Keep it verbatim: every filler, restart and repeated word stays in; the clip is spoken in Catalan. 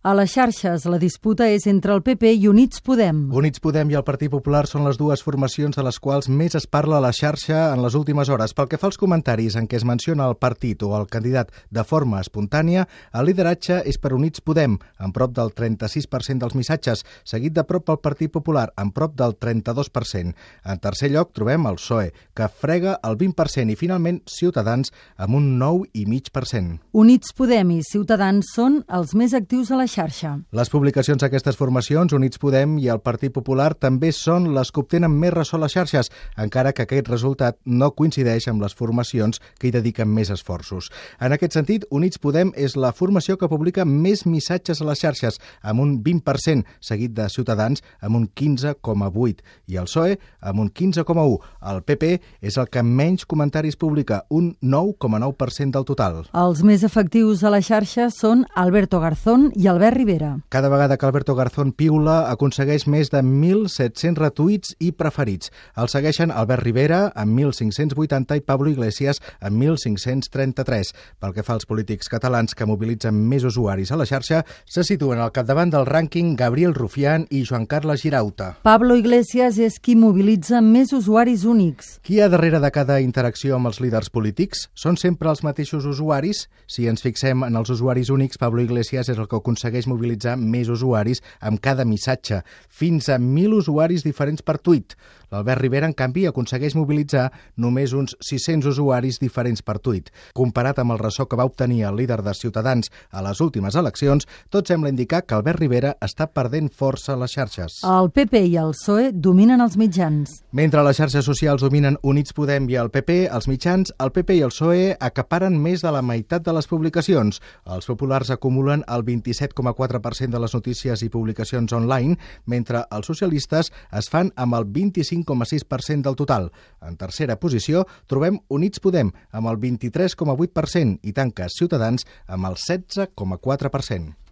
A les xarxes, la disputa és entre el P P i Units Podem. Units Podem i el Partit Popular són les dues formacions de les quals més es parla a la xarxa en les últimes hores. Pel que fa als comentaris en què es menciona el partit o el candidat de forma espontània, el lideratge és per Units Podem, amb prop del trenta-sis per cent dels missatges, seguit de prop pel Partit Popular, amb prop del trenta-dos per cent. En tercer lloc trobem el P S O E, que frega el vint per cent, i finalment Ciutadans, amb un nou coma cinc per cent. Units Podem i Ciutadans són els més actius a la xarxa. Les publicacions d'aquestes formacions, Units Podem i el Partit Popular, també són les que obtenen més ressò a les xarxes, encara que aquest resultat no coincideix amb les formacions que hi dediquen més esforços. En aquest sentit, Units Podem és la formació que publica més missatges a les xarxes, amb un vint per cent, seguit de Ciutadans amb un quinze coma vuit per cent, i el P S O E amb un quinze coma u per cent. El P P és el que menys comentaris publica, un nou coma nou per cent del total. Els més efectius a la xarxa són Alberto Garzón i Albert Rivera. Cada vegada que Alberto Garzón piula, aconsegueix més de mil set-cents retuits i preferits. El segueixen Albert Rivera amb mil cinc-cents vuitanta i Pablo Iglesias amb mil cinc-cents trenta-tres. Pel que fa als polítics catalans que mobilitzen més usuaris a la xarxa, se situen al capdavant del rànquing Gabriel Rufián i Joan Carles Girauta. Pablo Iglesias és qui mobilitza més usuaris únics. Qui hi ha darrere de cada interacció amb els líders polítics? Són sempre els mateixos usuaris? Si ens fixem en els usuaris únics, Pablo Iglesias és el que aconsegueix mobilitzar més usuaris amb cada missatge, fins a mil usuaris diferents per tuit. L'Albert Rivera, en canvi, aconsegueix mobilitzar només uns sis-cents usuaris diferents per tuit. Comparat amb el ressò que va obtenir el líder de Ciutadans a les últimes eleccions, tot sembla indicar que Albert Rivera està perdent força a les xarxes. El P P i el P S O E dominen els mitjans. Mentre les xarxes socials dominen Units Podem i el P P, els mitjans, el P P i el P S O E acaparen més de la meitat de les publicacions. Els populars acumulen el vint-i-set coma quatre per cent de les notícies i publicacions online, mentre els socialistes es fan amb el vint-i-cinc coma sis per cent del total. En tercera posició trobem Units Podem amb el vint-i-tres coma vuit per cent i tanca Ciutadans amb el setze coma quatre per cent.